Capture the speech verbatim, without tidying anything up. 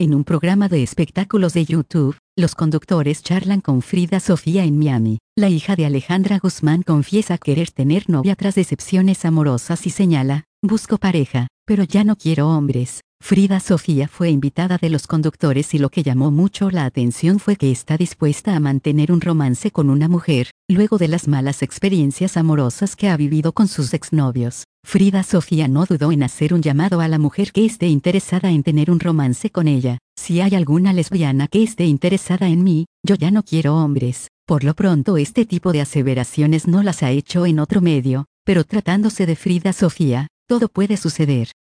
En un programa de espectáculos de YouTube, los conductores charlan con Frida Sofía en Miami. La hija de Alejandra Guzmán confiesa querer tener novia tras decepciones amorosas y señala, busco pareja, pero ya no quiero hombres. Frida Sofía fue invitada de los conductores y lo que llamó mucho la atención fue que está dispuesta a mantener un romance con una mujer, luego de las malas experiencias amorosas que ha vivido con sus exnovios. Frida Sofía no dudó en hacer un llamado a la mujer que esté interesada en tener un romance con ella. Si hay alguna lesbiana que esté interesada en mí, yo ya no quiero hombres. Por lo pronto este tipo de aseveraciones no las ha hecho en otro medio, pero tratándose de Frida Sofía, todo puede suceder.